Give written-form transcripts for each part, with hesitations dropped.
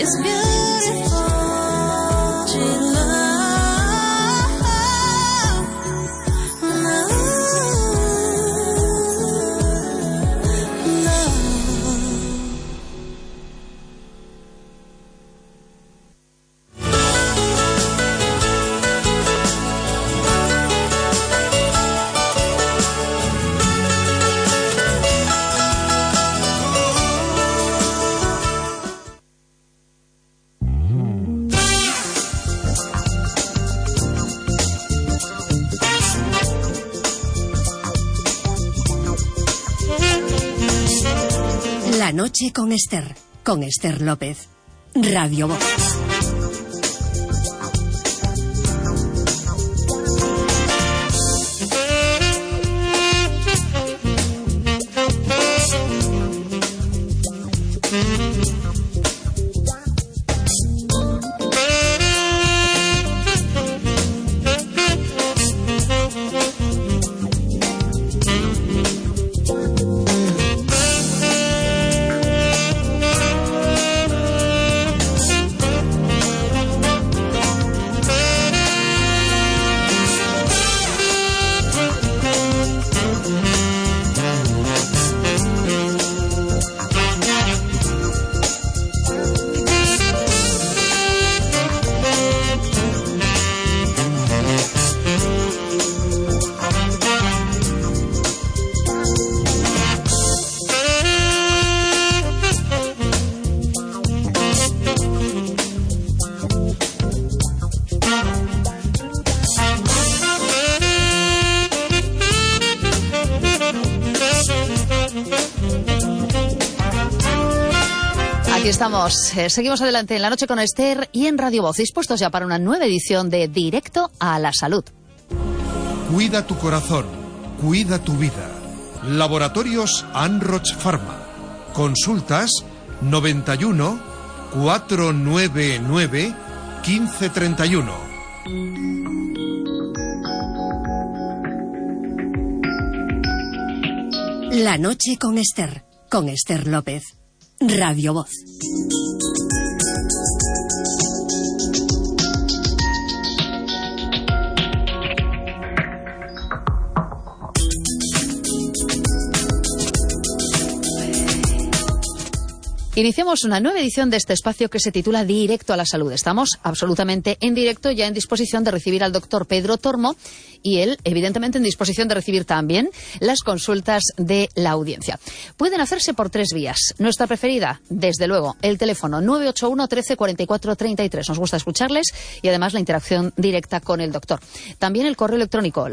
It's beautiful to love, love, love. La noche con Esther López, Radio Voz. Aquí estamos, seguimos adelante en La Noche con Esther y en Radio Voz, dispuestos ya para una nueva edición de Directo a la Salud. Cuida tu corazón, cuida tu vida. Laboratorios Anroch Pharma. Consultas 91 499 1531. La noche con Esther López, Radio Voz. Iniciamos una nueva edición de este espacio que se titula Directo a la Salud. Estamos absolutamente en directo, ya en disposición de recibir al doctor Pedro Tormo y él, evidentemente, en disposición de recibir también las consultas de la audiencia. Pueden hacerse por 3 vías. Nuestra preferida, desde luego, el teléfono 981 13 44 33. Nos gusta escucharles y además la interacción directa con el doctor. También el correo electrónico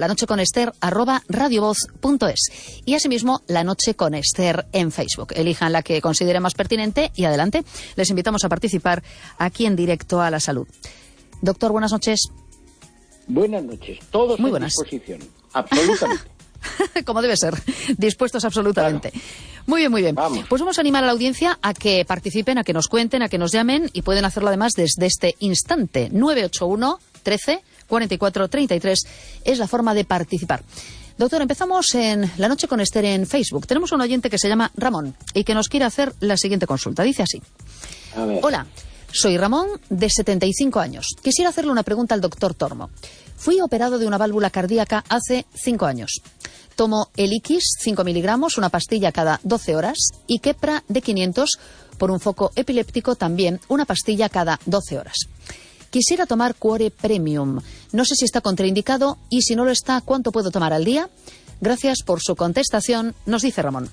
lanocheconester@radiovoz.es y asimismo La Noche con Esther en Facebook. Elijan la que consideren más pertinente y adelante. Les invitamos a participar aquí en Directo a la Salud. Doctor, buenas noches. Buenas noches. Todos muy en buenas. Disposición. Absolutamente. Como debe ser. Dispuestos absolutamente. Claro. Muy bien, muy bien. Vamos. Pues vamos a animar a la audiencia a que participen, a que nos cuenten, a que nos llamen y pueden hacerlo además desde este instante. 981 13 44 33 es la forma de participar. Doctor, empezamos en La Noche con Esther en Facebook. Tenemos un oyente que se llama Ramón y que nos quiere hacer la siguiente consulta. Dice así. A ver. Hola, soy Ramón, de 75 años. Quisiera hacerle una pregunta al doctor Tormo. Fui operado de una válvula cardíaca hace 5 años. Tomo Eliquis, 5 miligramos, una pastilla cada 12 horas, y Keppra de 500 por un foco epiléptico, también una pastilla cada 12 horas. Quisiera tomar Cuore Premium. No sé si está contraindicado y si no lo está, ¿cuánto puedo tomar al día? Gracias por su contestación, nos dice Ramón.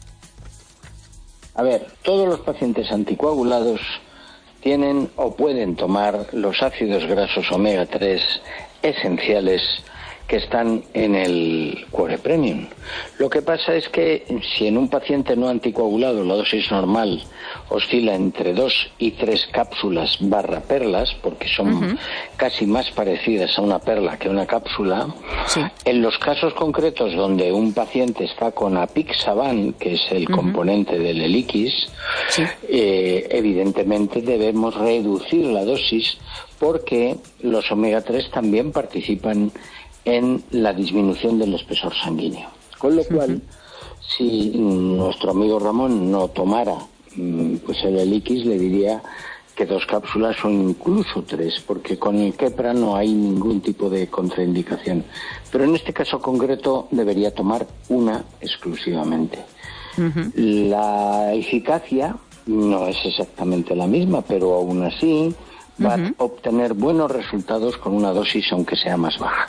A ver, todos los pacientes anticoagulados tienen o pueden tomar los ácidos grasos omega 3 esenciales que están en el Cuore Premium. Lo que pasa es que si en un paciente no anticoagulado la dosis normal oscila entre 2 y 3 cápsulas barra perlas, porque son casi más parecidas a una perla que a una cápsula, sí. En los casos concretos donde un paciente está con apixaban, que es el componente del Eliquis, sí. Evidentemente debemos reducir la dosis porque los omega 3 también participan en la disminución del espesor sanguíneo. Con lo cual, si nuestro amigo Ramón no tomara pues el Eliquis, le diría que 2 cápsulas o incluso 3, porque con el Keppra no hay ningún tipo de contraindicación. Pero en este caso concreto debería tomar una exclusivamente. La eficacia no es exactamente la misma, pero aún así va a obtener buenos resultados con una dosis aunque sea más baja.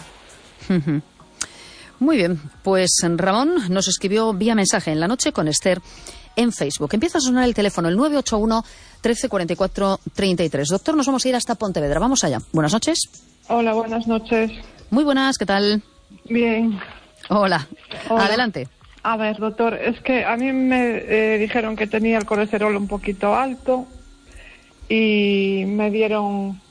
Muy bien, pues Ramón nos escribió vía mensaje en la noche con Esther en Facebook. Empieza a sonar el teléfono, el 981 13 44 33. Doctor, nos vamos a ir hasta Pontevedra. Vamos allá. Buenas noches. Hola, buenas noches. Muy buenas, ¿qué tal? Bien. Hola. Adelante. A ver, doctor, es que a mí me dijeron que tenía el colesterol un poquito alto y me dieron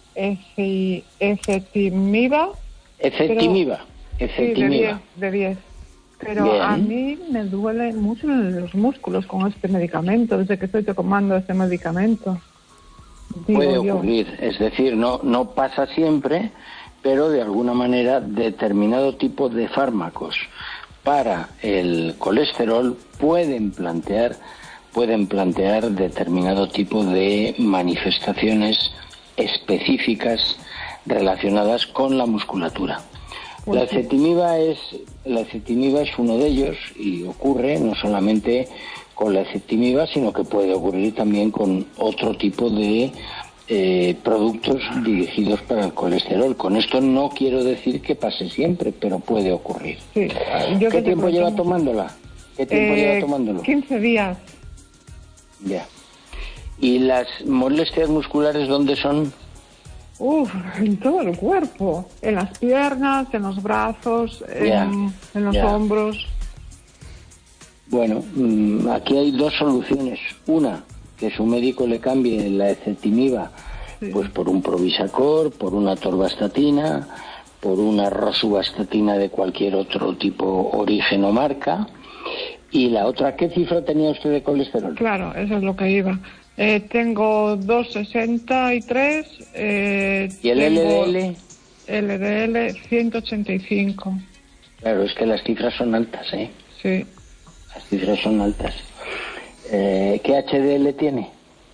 ezetimiba. Ezetimiba. Sí, de 10. Pero bien. A mí me duelen mucho los músculos con este medicamento, desde que estoy tomando este medicamento. Puede ocurrir, es decir, no pasa siempre, pero de alguna manera determinado tipo de fármacos para el colesterol pueden plantear determinado tipo de manifestaciones específicas relacionadas con la musculatura. La ezetimiba es uno de ellos y ocurre no solamente con la ezetimiba, sino que puede ocurrir también con otro tipo de productos dirigidos para el colesterol. Con esto no quiero decir que pase siempre, pero puede ocurrir. Sí, ¿Qué tiempo lleva tomándola? 15 días. Ya. ¿Y las molestias musculares dónde son? En todo el cuerpo, en las piernas, en los brazos, en los hombros. Bueno, aquí hay 2 soluciones. Una, que su médico le cambie la ezetimiba, pues por un Provisacor, por una Torvastatina, por una Rosuvastatina de cualquier otro tipo, origen o marca. Y la otra, ¿qué cifra tenía usted de colesterol? Claro, eso es lo que iba. Tengo 263. ¿Y el LDL? LDL 185. Claro, es que las cifras son altas, ¿eh? Sí. Las cifras son altas. ¿Qué HDL tiene?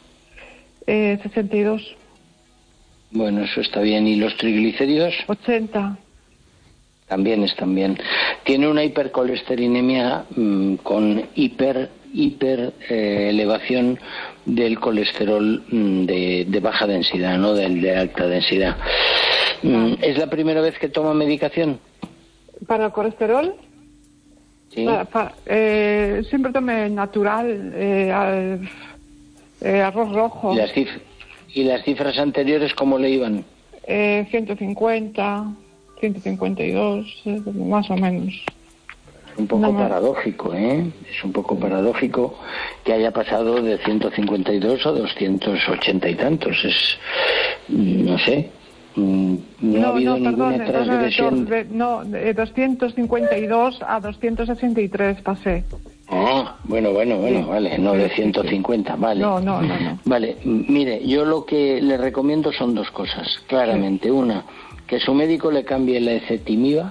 62. Bueno, eso está bien. ¿Y los triglicéridos? 80. También están bien. Tiene una hipercolesterinemia con elevación del colesterol de baja densidad, no del de alta densidad. ¿Es la primera vez que toma medicación? ¿Para el colesterol? Sí. Siempre tomé natural, arroz rojo. ¿Y las cifras anteriores cómo le iban? 150, 152, más o menos. Es un poco paradójico, ¿eh? Es un poco paradójico que haya pasado de 152 a 280 y tantos. No sé, no ha habido ninguna transgresión. De 252 a 263 pasé. Bueno, vale, no de 150, vale. No. Vale, mire, yo lo que le recomiendo son 2 cosas, claramente. Una, que su médico le cambie la ezetimiba,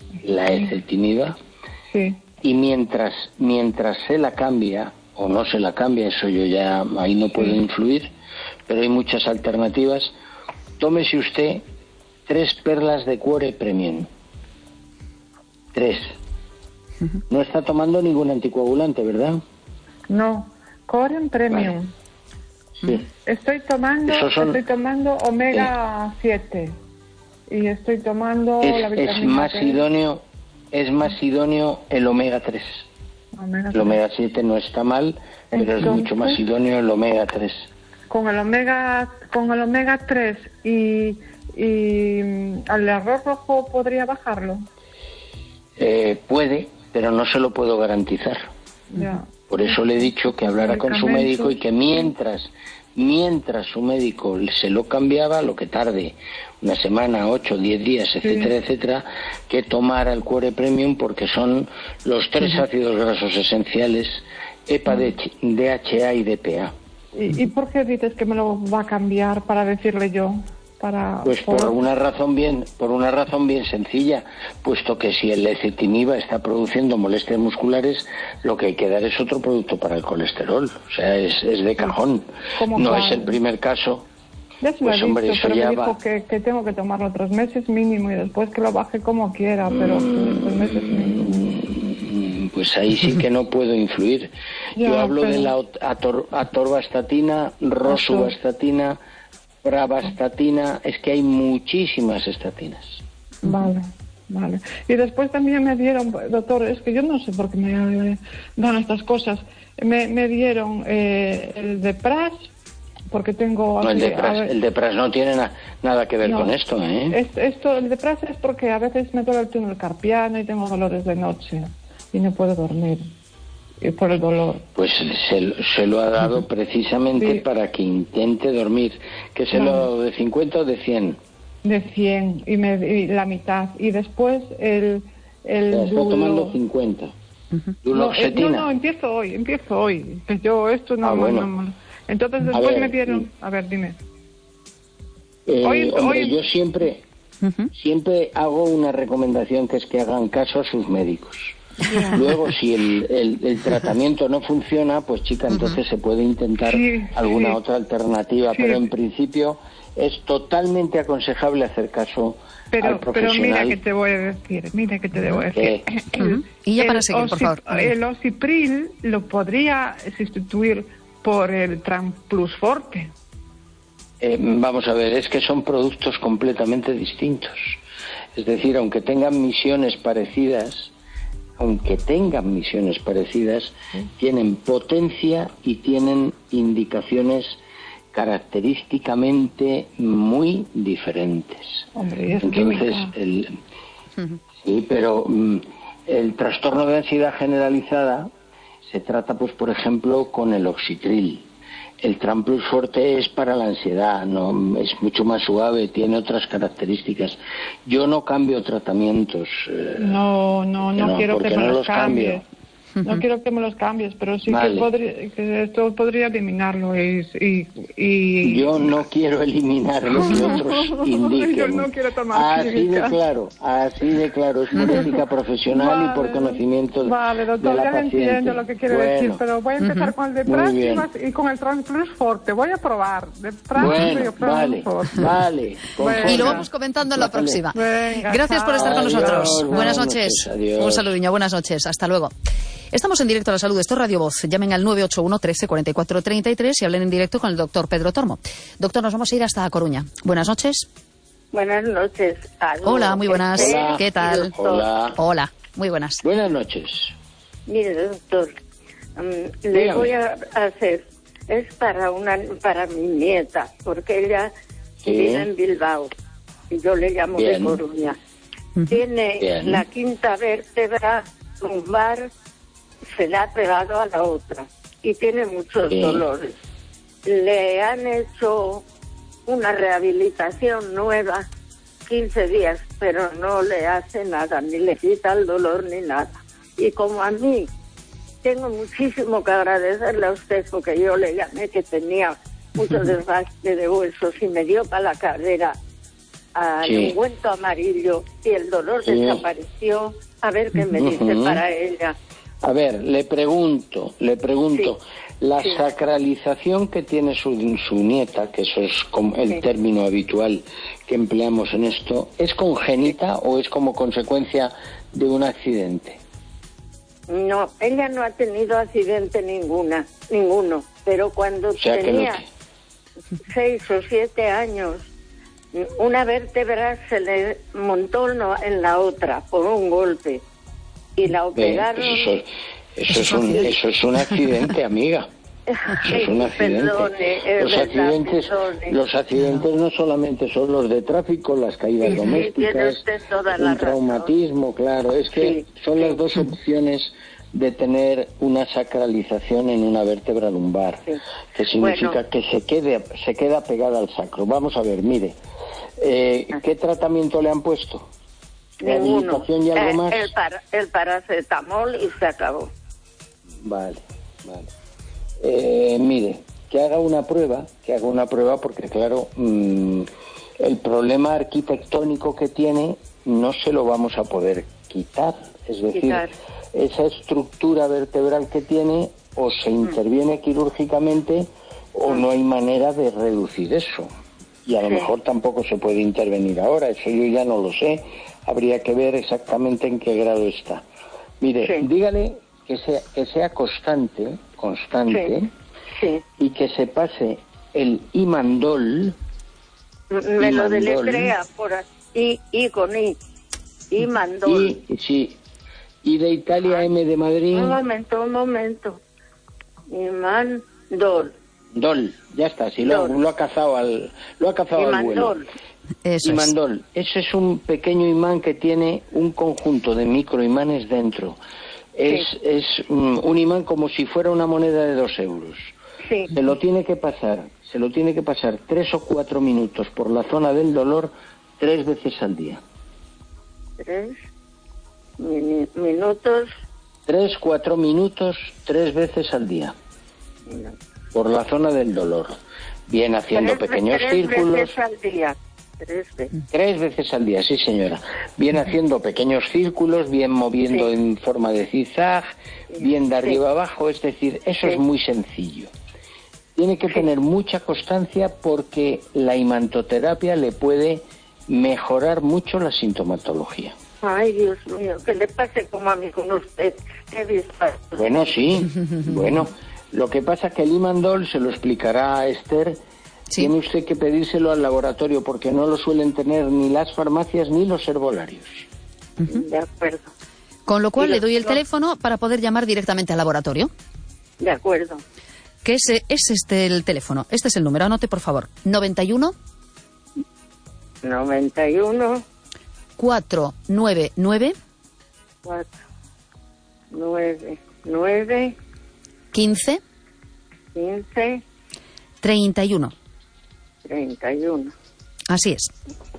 sí. Y mientras se la cambia, o no se la cambia, eso yo ya ahí no puedo influir, pero hay muchas alternativas. Tómese usted 3 perlas de Cuore Premium. 3. No está tomando ningún anticoagulante, ¿verdad? No, Cuore Premium. Vale. Sí. Estoy tomando omega 7 y estoy tomando la vitamina D. Es más idóneo el omega 3. El omega 7 no está mal, pero es mucho más idóneo el omega 3. Con el omega 3 y al arroz rojo podría bajarlo. Puede, pero no se lo puedo garantizar. Ya. Por eso le he dicho que hablara con su médico y que mientras su médico se lo cambiaba, lo que tarde una semana, 8, 10 días, etcétera, etcétera, que tomara el Cuore Premium, porque son los 3 ácidos grasos esenciales, EPA, DHA y DPA. ¿Y por qué dices que me lo va a cambiar para decirle yo? Pues por una razón bien sencilla, puesto que si el ezetimiba está produciendo molestias musculares, lo que hay que dar es otro producto para el colesterol, o sea, es de cajón. No es el primer caso Ya se lo he dicho, pero me dijo que tengo que tomarlo 3 meses mínimo y después que lo baje como quiera, pero 3 meses mínimo. Pues ahí sí que no puedo influir. Yo hablo de la atorvastatina, rosuvastatina, pravastatina, es que hay muchísimas estatinas. Vale. Y después también me dieron, doctor, es que yo no sé por qué me dan estas cosas, me dieron el Depras, porque tengo... No, el Depras no tiene nada que ver con esto, ¿eh? El Depras es porque a veces me duele el túnel carpiano y tengo dolores de noche y no puedo dormir por el dolor. Pues se lo ha dado precisamente para que intente dormir. ¿Que se lo ha dado de 50 o de 100? De 100 y la mitad. Y después el está tomando 50. Duloxetina. No, empiezo hoy. Yo esto no... no. Entonces después me dieron... A ver, dime. Hombre, yo siempre hago una recomendación, que es que hagan caso a sus médicos. Luego, si el tratamiento no funciona, pues chica, entonces se puede intentar alguna otra alternativa, pero en principio es totalmente aconsejable hacer caso al profesional. Pero mira que te voy a decir, Y ya para seguir, por favor. El Osipril lo podría sustituir por el Tramplus Forte. Vamos a ver, es que son productos completamente distintos. Es decir, aunque tengan misiones parecidas, tienen potencia y tienen indicaciones característicamente muy diferentes. Hombre, es entonces sí, pero el trastorno de ansiedad generalizada se trata, pues, por ejemplo, con el Oxitril. El Tramplus Forte es para la ansiedad, no es mucho más suave, tiene otras características. Yo no cambio tratamientos. No quiero que me los cambies. No quiero que me los cambies, pero sí que esto podría eliminarlo y... Yo no quiero eliminar lo que otros indiquen. Yo no quiero tomar así de claro, es por ética profesional y por conocimiento de la paciente. Doctor, ya entiendo lo que quiere decir, pero voy a empezar con el Depras y con el Tramplus Forte. Voy a probar. Vale. Y lo vamos comentando en la próxima. Gracias por estar con nosotros. Buenas noches. Un saludiño, buenas noches. Hasta luego. Estamos en directo a la salud. Esto es Radio Voz. Llamen al 981 13 44 33 y hablen en directo con el doctor Pedro Tormo. Doctor, nos vamos a ir hasta A Coruña. Buenas noches. Buenas noches. Hola, muy buenas. Hola. ¿Qué tal? Hola, muy buenas. Buenas noches. Mire, doctor, le voy a hacer... Es para mi nieta, porque ella vive en Bilbao y yo le llamo de Coruña. Tiene la quinta vértebra lumbar, se le ha pegado a la otra y tiene muchos dolores. Le han hecho una rehabilitación nueva, 15 días, pero no le hace nada, ni le quita el dolor ni nada. Y como a mí tengo muchísimo que agradecerle a usted, porque yo le llamé que tenía mucho desgaste de huesos y me dio para la cadera al ungüento amarillo y el dolor desapareció. A ver qué me dice para ella. A ver, le pregunto, la sacralización que tiene su nieta, que eso es como el término habitual que empleamos en esto, ¿es congénita o es como consecuencia de un accidente? No, ella no ha tenido accidente ninguno, pero cuando tenía 6 o 7 años, una vértebra se le montó en la otra por un golpe y la operaron. Eso es un accidente, amiga. Eso es un accidente. Los accidentes no solamente son los de tráfico, las caídas domésticas, un traumatismo, claro. Es que son las dos opciones de tener una sacralización en una vértebra lumbar, que significa que se queda pegada al sacro. Vamos a ver, mire, ¿qué tratamiento le han puesto? Ninguno. ¿Rehabilitación y algo más? El paracetamol y se acabó. Vale. Mire, que haga una prueba porque claro, el problema arquitectónico que tiene no se lo vamos a poder quitar, es decir, esa estructura vertebral que tiene o se interviene quirúrgicamente o no hay manera de reducir eso. y a lo mejor tampoco se puede intervenir ahora, eso yo ya no lo sé, habría que ver exactamente en qué grado está. Mire, dígale que sea constante, y que se pase el Imandol. Me lo deletrea por aquí, y con I. Imandol. Y de Italia, M de Madrid. Un momento. Imandol. Dol, ya está, si lo ha cazado al vuelo. Imandol. Ese es un pequeño imán que tiene un conjunto de microimanes dentro. Es un imán como si fuera una moneda de 2 euros. Sí. Se lo tiene que pasar 3 o 4 minutos por la zona del dolor 3 veces al día. 3 minutos. 3-4 minutos 3 veces al día. Por la zona del dolor. Bien haciendo pequeños círculos. 3 veces al día. 3 veces al día, sí señora. Bien haciendo pequeños círculos, bien moviendo en forma de zigzag, bien de arriba abajo, es decir, eso es muy sencillo. Tiene que tener mucha constancia porque la imantoterapia le puede mejorar mucho la sintomatología. Ay, Dios mío, que le pase como a mí con usted. Bueno, sí, bueno. Lo que pasa es que el Imandol, se lo explicará a Esther, tiene usted que pedírselo al laboratorio porque no lo suelen tener ni las farmacias ni los herbolarios. De acuerdo. Con lo cual le doy el teléfono para poder llamar directamente al laboratorio. De acuerdo. Que es el teléfono. Este es el número, anote por favor. 91 499 15 31. Así es.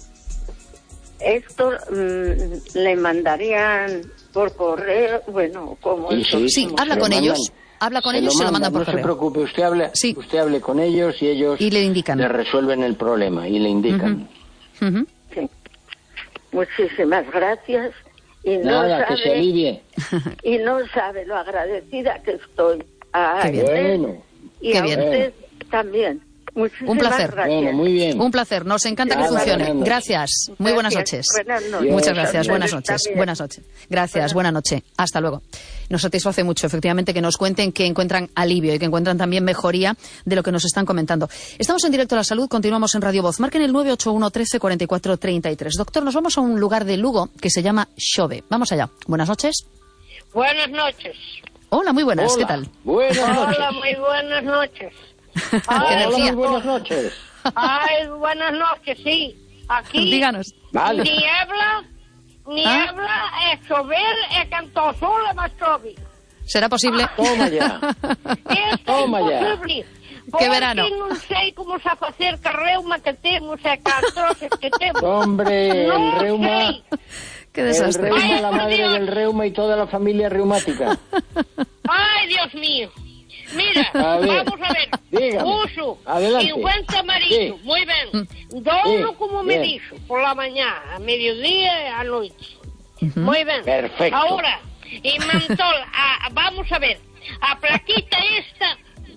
Esto le mandarían por correo, bueno, como sí, habla con ellos. Habla con ellos y se lo mandan por correo. No se preocupe, usted hable con ellos y ellos le indican. Le resuelven el problema y le indican. Sí. Muchísimas gracias. Y nada, que se alivie. Y no sabe lo agradecida que estoy a Qué bien. Bueno. Y a usted también. Un placer. Bueno, muy bien. Un placer. Nos encanta que funcione. Gracias. Muy buenas noches. Muchas gracias. Buenas noches. Buenas noches. Gracias. Buenas noches. Hasta luego. Nos satisface mucho, efectivamente, que nos cuenten que encuentran alivio y que encuentran también mejoría de lo que nos están comentando. Estamos en Directo a la Salud. Continuamos en Radio Voz. Marquen el 981 13 44 33. Doctor, nos vamos a un lugar de Lugo que se llama Xove. Vamos allá. Buenas noches. Buenas noches. Hola, muy buenas. Hola. ¿Qué tal? Buenas noches. Hola, muy buenas noches. Hola, muy buenas noches. Ay, buenas noches, sí. Aquí Díganos. Vale. niebla, chover, cantó sol, mas chove. ¿Será posible? Toma ya. Toma ya. ¡Qué verano! Porque non sei como se facer que reuma que temos e que artroses que temos. Hombre, el reuma... ¡Qué desastre! El reuma, la madre del reuma y toda la familia reumática. Ay, Dios mío. Mira, vamos a ver. Dígame. Uso Adelante. 50 amarillo, Sí. muy ben. Douno como me bien. dixo, por la mañá, a mediodía e a noite. Muy ben. Perfecto. Ahora, Imantol, vamos a ver, a plaquita esta,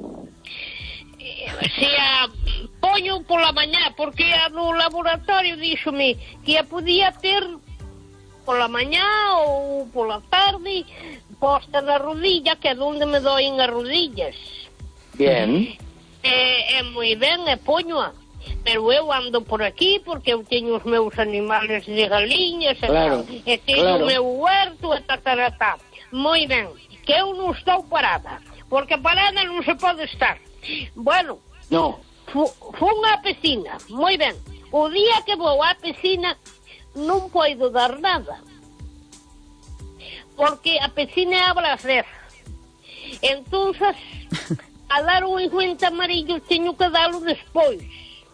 se a poño por la mañá, porque no laboratorio díxome que a podía ter por la mañá ou por la tarde, posta na rodilla, que é onde me doen as rodillas. Bien. Moi ben, poñoa. Pero eu ando por aquí porque eu teño os meus animales de galiñas Claro, e teño o meu huerto e tataratá. Moi ben, que eu non estou parada, porque parada non se pode estar. Bueno, No. fun á piscina, moi ben. O día que vou á piscina non podo dar nada, porque a piscina abre as 10. Entonces, a dar o 50 amarillo teño que dalo despois.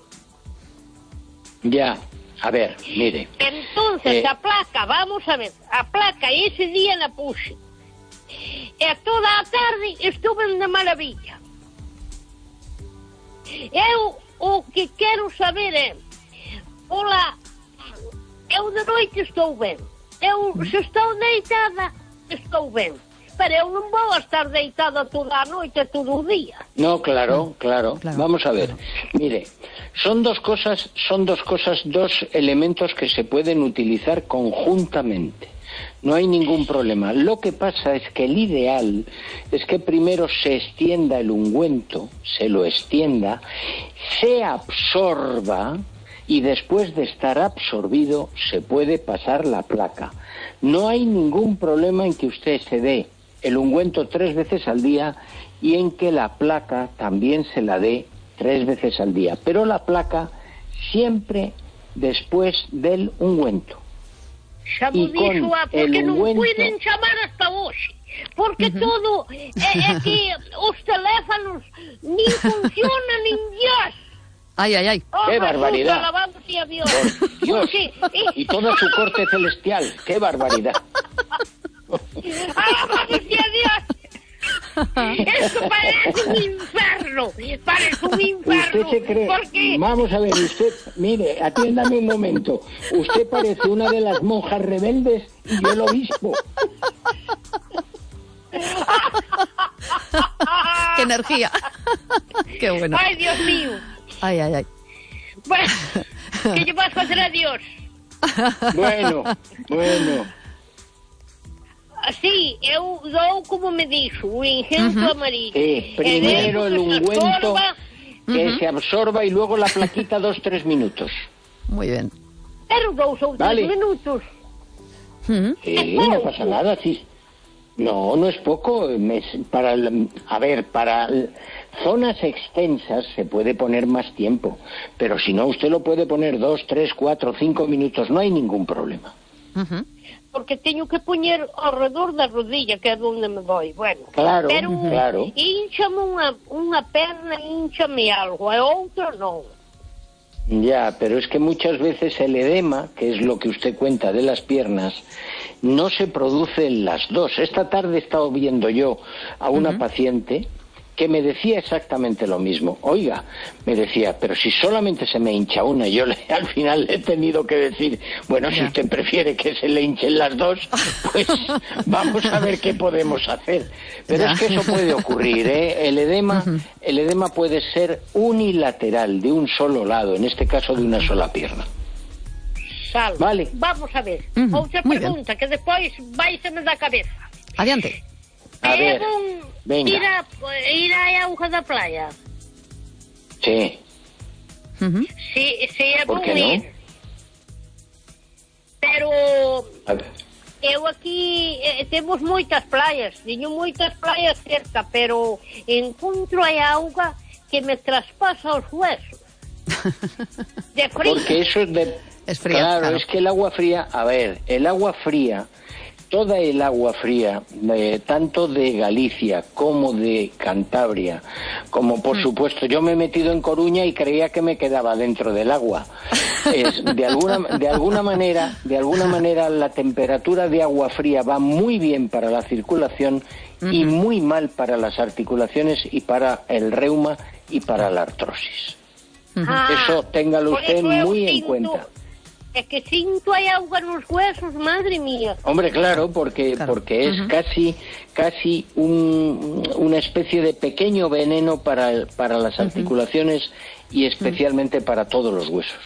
Ya. A ver, mire. Entonces, a placa, vamos a ver, a placa ese día la puse. E toda a tarde estuve de maravilla. Eu o que quero saber é, eu de noite estou ben. Eu, se estou deitada, estou ben. pero eu non vou a estar deitada toda a noite, todo o día. No, claro. Vamos a ver. Mire, son dos elementos que se pueden utilizar conjuntamente. No hay ningún problema. Lo que pasa es que el ideal es que primero se extienda el ungüento, se lo extienda, se absorba y después de estar absorbido se puede pasar la placa. No hay ningún problema en que usted se dé el ungüento 3 veces al día y en que la placa también se la dé 3 veces al día. Pero la placa siempre después del ungüento. Xa me dixo, porque non puiden chamar hasta hoxe, porque todo é que os teléfonos nin funcionan nin Dios. Ay. ¡Qué barbaridad! Alabándose a Dios. Por Dios. Y toda su corte celestial. ¡Qué barbaridad! Alabándose a Dios. Eso parece un infierno. Usted se cree... Porque... Vamos a ver, usted... Mire, atiéndame un momento. Usted parece una de las monjas rebeldes y yo el obispo. ¡Qué energía! ¡Qué bueno! ¡Ay, Dios mío! Ay. Bueno, ¿qué lle vas a hacer a Dios? Bueno. Sí, eu dou como me dixo, o ingenio amarillo. Primero el ungüento que se absorba y luego la plaquita 2-3 minutos. Muy bien. Pero 2 ou 3 minutos. Sí, no pasa nada, sí. No es poco. Para zonas extensas se puede poner más tiempo, pero si no, usted lo puede poner 2, 3, 4, 5 minutos, no hay ningún problema. Porque teño que poñer alrededor da rodilla, que é donde me doi. Bueno, claro. Hinchame unha perna, hinchame algo, e outra non. Ya, pero es que muchas veces el edema, que es lo que usted cuenta de las piernas, no se produce en las dos. Esta tarde he estado viendo yo a una paciente que me decía exactamente lo mismo. Oiga, me decía, pero si solamente se me hincha una, yo al final le he tenido que decir, bueno, si usted prefiere que se le hinchen las dos, pues vamos a ver qué podemos hacer. Pero es que eso puede ocurrir, ¿eh? El edema puede ser unilateral, de un solo lado, en este caso de una sola pierna. Vale. Vamos a ver, outra pregunta, que despois vaiseme da cabeza. Adiante. A ver, venga. Ir á auga da playa. Sí. Sí, é ¿por bom qué ir. no? Pero eu aquí temos moitas playas, teño moitas playas cerca, pero encontro a auga que me traspasa os huesos. De frío. Porque eso es fría. Claro, es que el agua fría, toda el agua fría, tanto de Galicia como de Cantabria, como por supuesto, yo me he metido en Coruña y creía que me quedaba dentro del agua. De alguna manera la temperatura de agua fría va muy bien para la circulación y muy mal para las articulaciones y para el reuma y para la artrosis. Eso téngalo usted muy en cuenta. Es que sinto hay agua en los huesos, madre mía. Hombre, claro, porque es casi una especie de pequeño veneno para las articulaciones y especialmente para todos los huesos.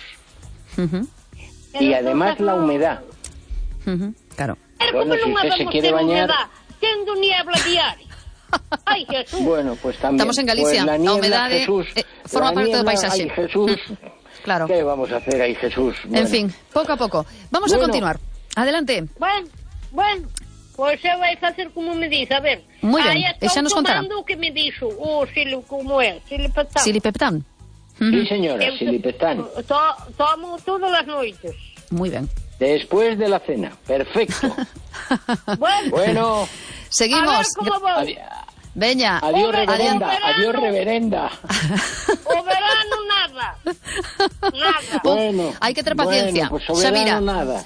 Y además la humedad. Claro. Bueno, si usted se quiere bañar... Tengo niebla diaria. Ay, Jesús. Bueno, pues también. Estamos en Galicia. Pues la humedad Jesús, forma parte del paisaje. Ay, Jesús. Claro. ¿Qué vamos a hacer ahí, Jesús? Bueno. En fin, poco a poco. Vamos a continuar. Adelante. Bueno, pues se vai facer como me dice, a ver. Muy bien, esa nos contará. O que me dixo, como é, Silipeptán. Silipeptán. Sí, señora, Silipeptán. Tomo todas las noites. Muy bien. Después de la cena, perfecto. Bueno. Seguimos. Veña. Adiós, reverenda. O verano nada. Bueno, hay que tener paciencia. Pues o verano nada.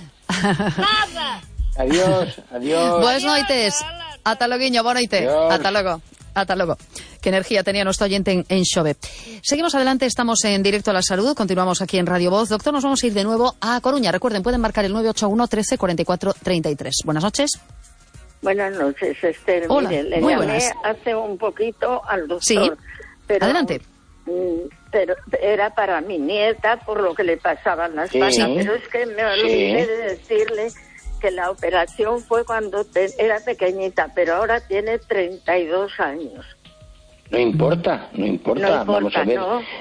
Adiós. Buenas noites. Ata loguiño, boa noite. Ata logo. Qué energía tenía nuestro oyente en Xove. Seguimos adelante, estamos en Directo a la Salud, continuamos aquí en Radio Voz. Doctor, nos vamos a ir de nuevo a Coruña. Recuerden, pueden marcar el 981 13 44 33. Buenas noches. Buenas noches, Esther. Hola, mire, le muy llamé buenas. hace un poquito al doctor. Sí, pero, adelante. Pero era para mi nieta por lo que le pasaba en la espalda, pero es que me olvidé de decirle que la operación fue cuando era pequeñita, pero ahora tiene 32 años. No importa. Vamos a ver.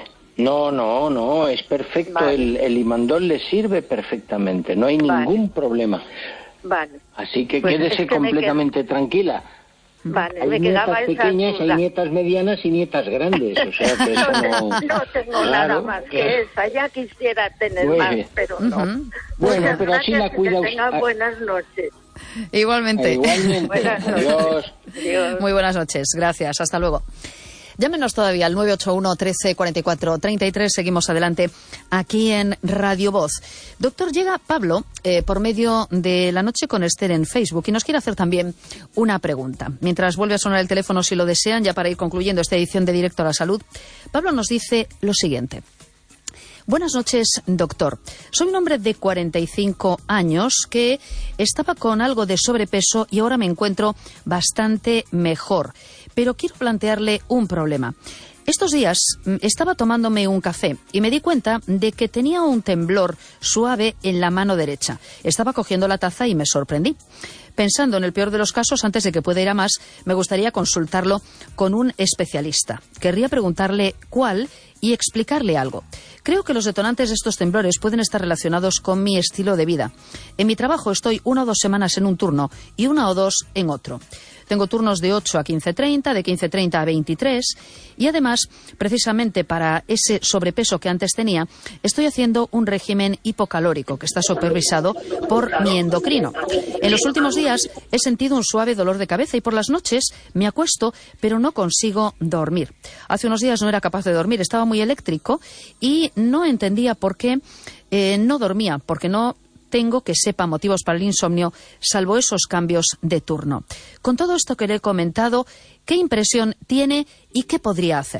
No, es perfecto. Vale. El Imandol le sirve perfectamente, no hay ningún problema. Vale. Así que Pues quédese es que completamente tranquila. Vale, Hay me quedaba nietas esa pequeñas, duda. hay nietas medianas y nietas grandes, o sea que eso no... No tengo nada más que esa, ya quisiera tener Muy más, bien. pero no. Bueno, Muchas pero así la gracias y cuida que tengan usted. buenas noches. Igualmente. Igualmente. Buenas noches. Adiós. Adiós. Muy buenas noches, gracias, hasta luego. Llámenos todavía al 981 13 44 33. Seguimos adelante aquí en Radio Voz. Doctor, llega Pablo por medio de La Noche con Esther en Facebook y nos quiere hacer también una pregunta. Mientras vuelve a sonar el teléfono, si lo desean, ya para ir concluyendo esta edición de Directo a la Salud, Pablo nos dice lo siguiente. Buenas noches, doctor. Soy un hombre de 45 años que estaba con algo de sobrepeso y ahora me encuentro bastante mejor. Pero quiero plantearle un problema. Estos días estaba tomándome un café y me di cuenta de que tenía un temblor suave en la mano derecha. Estaba cogiendo la taza y me sorprendí. Pensando en el peor de los casos, antes de que pueda ir a más, me gustaría consultarlo con un especialista. Querría preguntarle cuál y explicarle algo. Creo que los detonantes de estos temblores pueden estar relacionados con mi estilo de vida. En mi trabajo estoy 1 o 2 semanas en un turno y 1 o 2 en otro. Tengo turnos de 8 a 15:30, de 15:30 a 23 y además, precisamente para ese sobrepeso que antes tenía, estoy haciendo un régimen hipocalórico que está supervisado por mi endocrino. En los últimos días he sentido un suave dolor de cabeza y por las noches me acuesto pero no consigo dormir. Hace unos días no era capaz de dormir, estaba muy eléctrico y no entendía por qué no dormía, porque no tengo que sepa motivos para el insomnio, salvo esos cambios de turno. Con todo esto que le he comentado, ¿qué impresión tiene y qué podría hacer?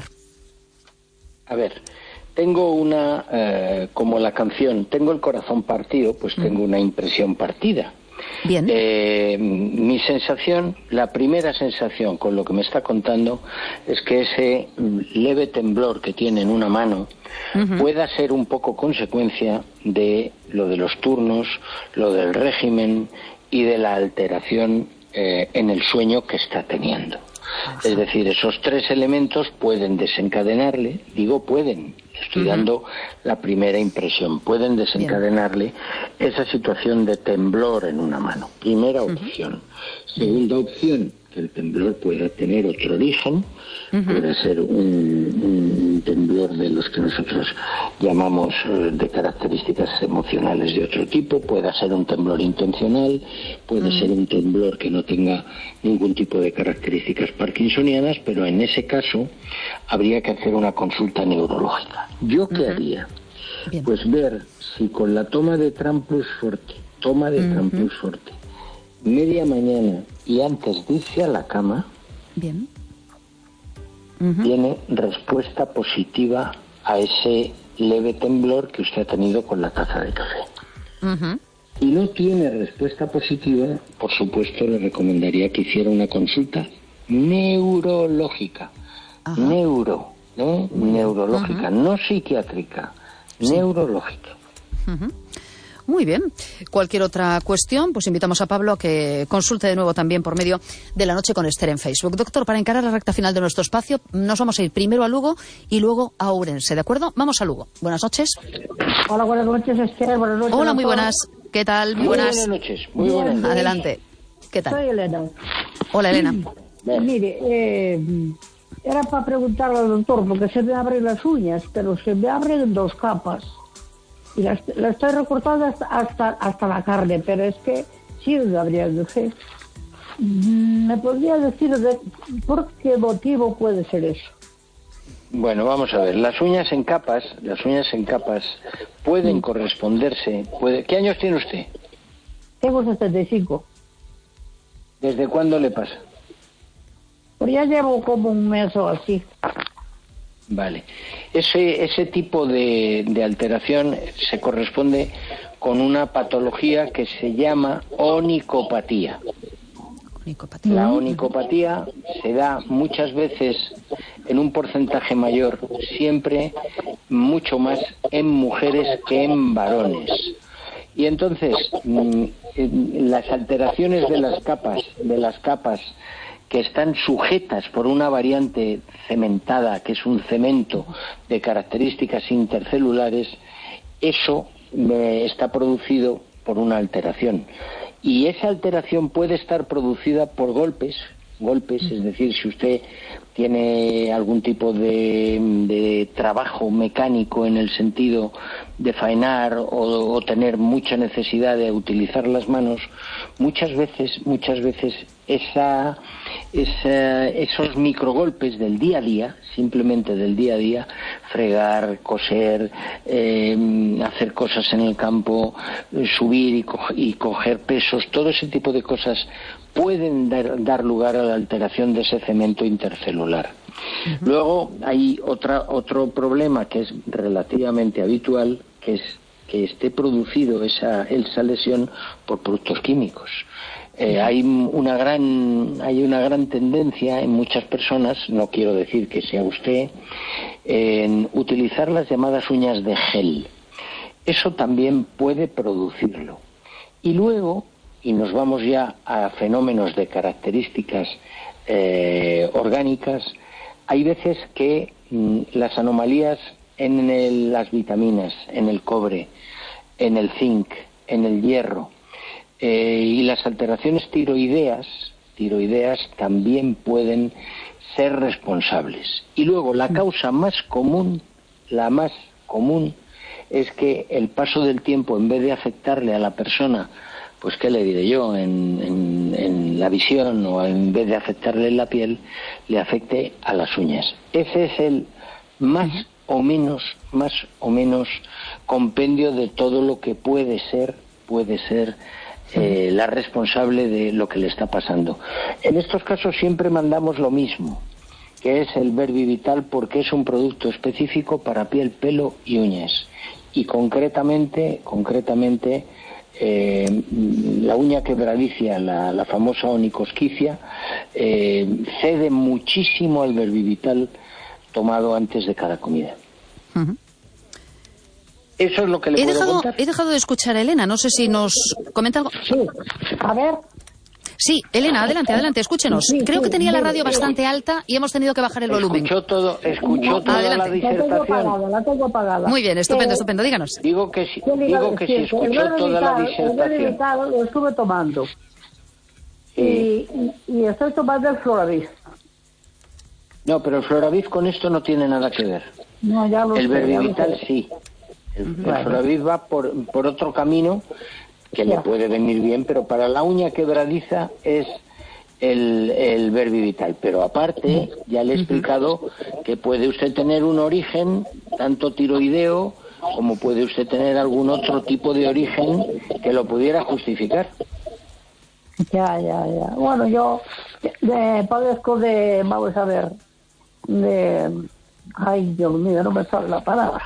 A ver, tengo una, como la canción, tengo el corazón partido, pues tengo una impresión partida. Bien. Mi sensación, la primera sensación con lo que me está contando es que ese leve temblor que tiene en una mano pueda ser un poco consecuencia de lo de los turnos, lo del régimen y de la alteración en el sueño que está teniendo. Es decir, esos 3 elementos pueden desencadenarle, digo pueden, estoy dando la primera impresión, pueden desencadenarle esa situación de temblor en una mano. Primera opción. Segunda opción, que el temblor pueda tener otro origen, puede ser un temblor de los que nosotros llamamos de características emocionales de otro tipo, puede ser un temblor intencional, puede ser un temblor que no tenga ningún tipo de características parkinsonianas, pero en ese caso habría que hacer una consulta neurológica. ¿Yo qué haría? Bien. Pues ver si con la toma de Tramplus Forte, media mañana y antes de irse a la cama, Bien. tiene respuesta positiva a ese leve temblor que usted ha tenido con la taza de café. Y no tiene respuesta positiva, por supuesto le recomendaría que hiciera una consulta neurológica. Neurológica, no psiquiátrica, neurológica. Muy bien. Cualquier otra cuestión, pues invitamos a Pablo a que consulte de nuevo también por medio de La Noche con Esther en Facebook. Doctor, para encarar la recta final de nuestro espacio, nos vamos a ir primero a Lugo y luego a Ourense, ¿de acuerdo? Vamos a Lugo. Buenas noches. Hola, buenas noches, Esther. Buenas noches. Hola, muy buenas. ¿Qué tal? Muy buenas. Buenas noches. Muy buenas noches. Adelante. ¿Qué tal? Soy Elena. Hola, Elena. Mire, era para preguntarle al doctor, porque se me abren las uñas, pero se me abren en 2 capas. Y la estoy recortando hasta la carne, pero es que sigue abriéndose. ¿Me podría decir por qué motivo puede ser eso? Bueno, vamos a ver. Las uñas en capas pueden corresponderse. ¿Qué años tiene usted? Tengo 75. ¿Desde cuándo le pasa? Pues ya llevo como un mes o así. Vale. Ese tipo de alteración se corresponde con una patología que se llama onicopatía. La onicopatía se da muchas veces en un porcentaje mayor, siempre mucho más en mujeres que en varones. Y entonces las alteraciones de las capas que están sujetas por una variante cementada, que es un cemento de características intercelulares, eso está producido por una alteración. Y esa alteración puede estar producida por golpes, es decir, si usted tiene algún tipo de trabajo mecánico en el sentido de faenar o tener mucha necesidad de utilizar las manos, muchas veces esos microgolpes del día a día, simplemente del día a día, fregar, coser, hacer cosas en el campo, subir y coger pesos, todo ese tipo de cosas pueden dar lugar a la alteración de ese cemento intercelular. Luego hay otro problema que es relativamente habitual, que es que esté producido esa lesión por productos químicos. Hay una gran tendencia en muchas personas, no quiero decir que sea usted, en utilizar las llamadas uñas de gel. Eso también puede producirlo. Y luego, y nos vamos ya a fenómenos de características orgánicas, hay veces que las anomalías en las vitaminas, en el cobre, en el zinc, en el hierro, y las alteraciones tiroideas también pueden ser responsables. Y luego la causa más común, es que el paso del tiempo, en vez de afectarle a la persona, pues qué le diré yo, en la visión, o en vez de afectarle en la piel, le afecte a las uñas. Ese es el más o menos compendio de todo lo que puede ser la responsable de lo que le está pasando. En estos casos siempre mandamos lo mismo, que es el Verbivital, porque es un producto específico para piel, pelo y uñas. Y concretamente la uña quebradicia, la famosa onicosquicia, cede muchísimo al Verbivital tomado antes de cada comida. Eso es lo que le puedo contar. He dejado de escuchar a Elena, no sé si nos comenta algo. Sí, a ver. Sí, Elena, adelante, escúchenos. Creo que tenía la radio bastante alta y hemos tenido que bajar el volumen. Escuchó toda la disertación. La tengo apagada. Muy bien, estupendo, díganos. Digo que si escuchó toda la disertación. El Verbivital lo estuve tomando. Y estoy tomando el Floravis. No, pero el Floravis con esto no tiene nada que ver. No, ya lo sé. El Verbivital sí. El Floravis va por otro camino que le puede venir bien, pero para la uña quebradiza es el Verbivital. Pero aparte, ya le he explicado que puede usted tener un origen tanto tiroideo como puede usted tener algún otro tipo de origen que lo pudiera justificar. Ya. Bueno, yo padezco de, vamos a ver, ay, Dios mío, no me sale la palabra.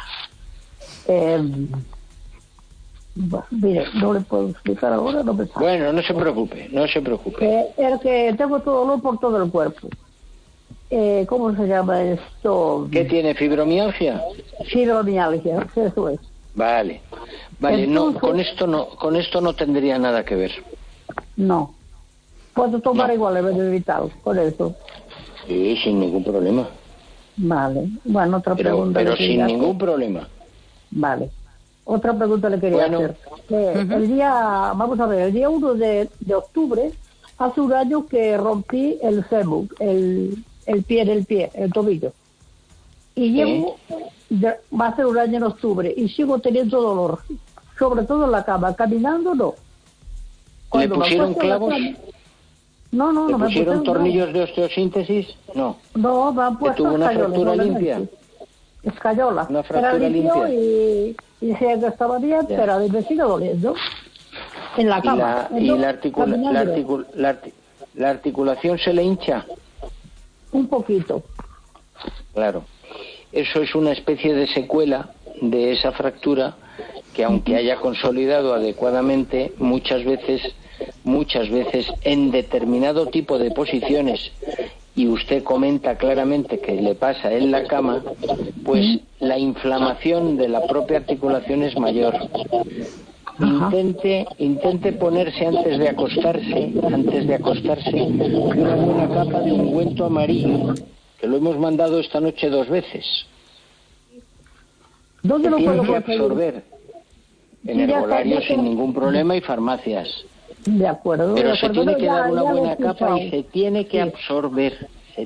Mire, no le puedo explicar ahora, no me sale. Bueno, no se preocupe. Es que tengo todo dolor por todo el cuerpo. ¿Cómo se llama esto? ¿Qué tiene, fibromialgia? Fibromialgia, eso es. Vale. Entonces, no, con esto no tendría nada que ver. No. Puedo tomar igual el Verbivital, por eso. Sí, sin ningún problema. Vale. Bueno, otra pregunta. Pero sin ningún problema. Vale. Otra pregunta le quería hacer. El día 1 de octubre, hace un año que rompí el fémur, el pie, el tobillo. Y llevo, va a ser un año en octubre, y sigo teniendo dolor, sobre todo en la cama. Caminando, no. ¿Le pusieron clavos? No. ¿Le pusieron tornillos de osteosíntesis? No. No, me han puesto ¿tuvo una fractura limpia? Escayola. Una fractura limpia. Y decía que estaba bien, pero me sigue doliendo. En la cama. ¿Y la articulación se le hincha? Un poquito. Claro. Eso es una especie de secuela de esa fractura que, aunque haya consolidado adecuadamente, muchas veces muchas veces en determinado tipo de posiciones, y usted comenta claramente que le pasa en la cama, pues la inflamación de la propia articulación es mayor. Intente ponerse antes de acostarse, una buena capa de ungüento amarillo, que lo hemos mandado esta noche 2 veces. ¿Dónde lo puedo conseguir? Tiene que absorber en herbolarios sin ningún problema y farmacias. De acuerdo. Pero se tiene que dar una buena capa y se tiene que absorber.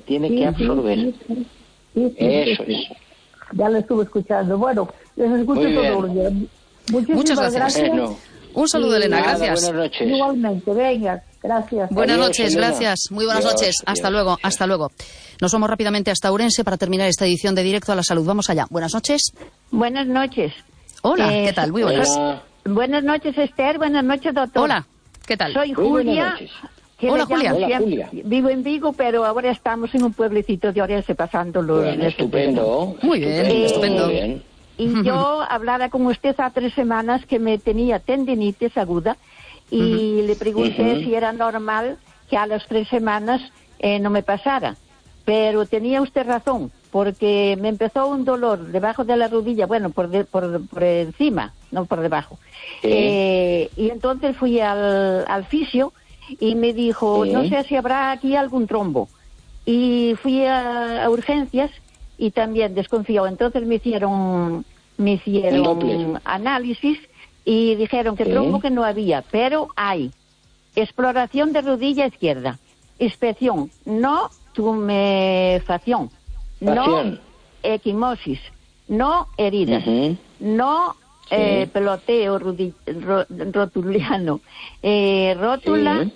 Eso es. Ya lo estuve escuchando. Bueno, les escucho todos los días. Muchas gracias. Bueno. Un saludo, Elena, gracias. Buenas noches. Igualmente, venga, gracias. Buenas noches, gracias. Muy buenas noches. Hasta luego, hasta luego. Nos vamos rápidamente hasta Ourense para terminar esta edición de Directo a la Salud. Vamos allá. Buenas noches. Buenas noches. Hola, ¿qué tal? Muy buenas. Buenas noches, Esther. Buenas noches, doctor. Hola, ¿qué tal? Soy Julia. Hola, Julia. Hola, Julia. Vivo en Vigo, pero ahora estamos en un pueblecito de Ourense pasándolo. Bueno, estupendo. Muy bien, estupendo. Muy bien. Y yo hablaba con usted hace 3 semanas que me tenía tendinitis aguda y le pregunté si era normal que a las 3 semanas no me pasara. Pero tenía usted razón, porque me empezó un dolor debajo de la rodilla, bueno, por encima, no por debajo. Y entonces fui al fisio y me dijo, no sé si habrá aquí algún trombo. Y fui a urgencias y también desconfió. Entonces me hicieron análisis y dijeron que trombo que no había, pero hay exploración de rodilla izquierda, inspección, no tumefacción, no equimosis, no heridas, no peloteo rotuliano, rótula